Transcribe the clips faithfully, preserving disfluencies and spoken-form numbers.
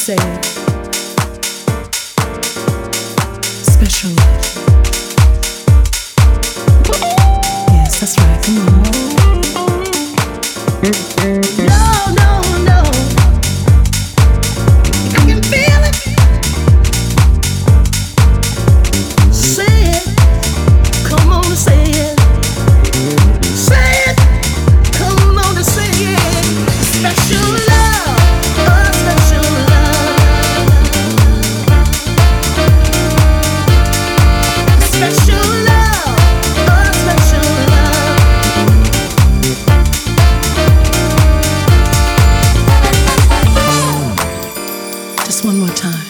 say it. Special love. Yes, that's right. Come on. No, no, no. I can feel it. Say it. Come on and say it. Say it. Come on and say it. Special love. A special love. A special love. A special love. Just one more time.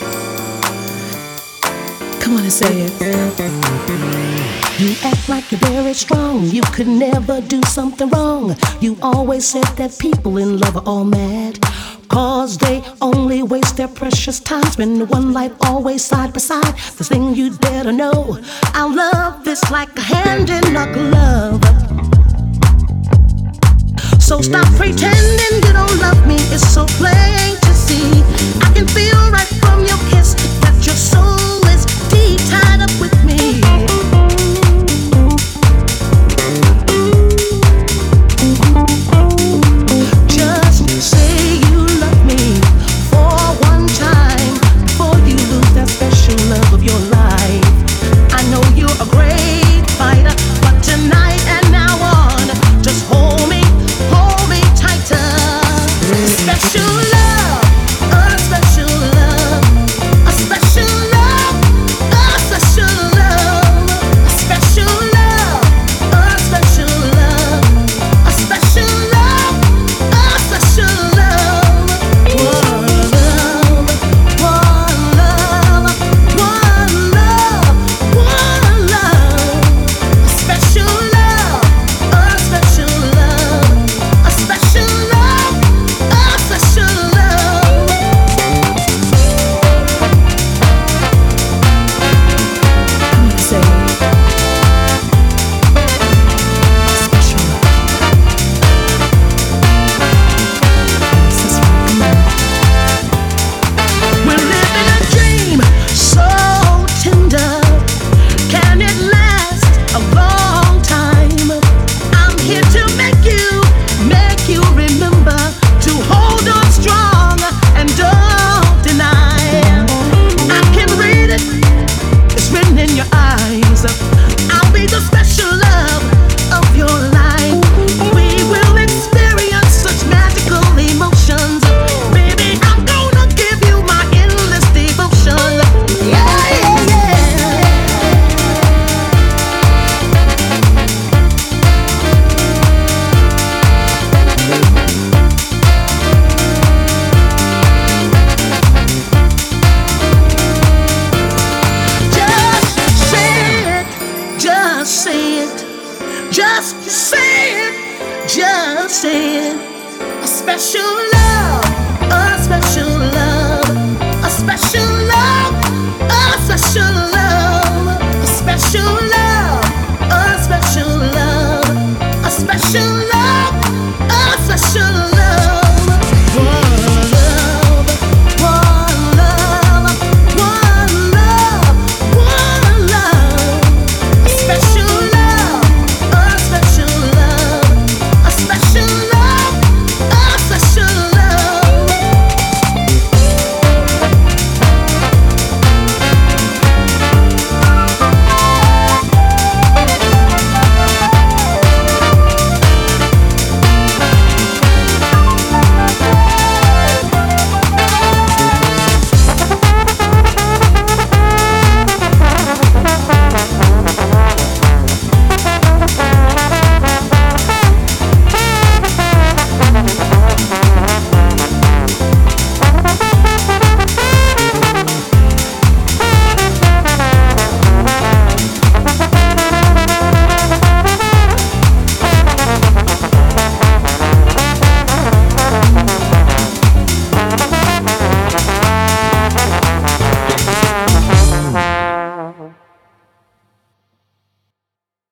Come on and say it. You act like you're very strong. You could never do something wrong. You always said that people in love are all mad, cause they only waste their precious time. Spend one life always side by side. The thing you'd better know, our love is like a hand in a glove. So stop pretending you don't love me. It's so plain to see. I can feel right from your kiss that your soul is deep tied up with me. Just say you love me for one time before you lose that special love of your life. I know you're a great fighter, but tonight and now on, just hold me, hold me tighter. Special love, a special love, a special love, a special love, a special love, a special love, a special love, a special love. One love, one love, one love, one love. A special love, a special love, a special love, a special love. Come on, say it. Special love. Yes, that's right. Come on. We're living a dream so tender. Can it last a long time? I'm here to make you, make you remember to hold on strong and don't deny. I can read it, it's written in your eyes. I'll be the special love of your life. We will experience such magical emotions. Baby, I'm gonna give you my endless devotion. Yeah, yeah, yeah. Just say it, just say it, just say it, just say it. A special love, a special love, a special love, a special love, a special love, a special love, a special love.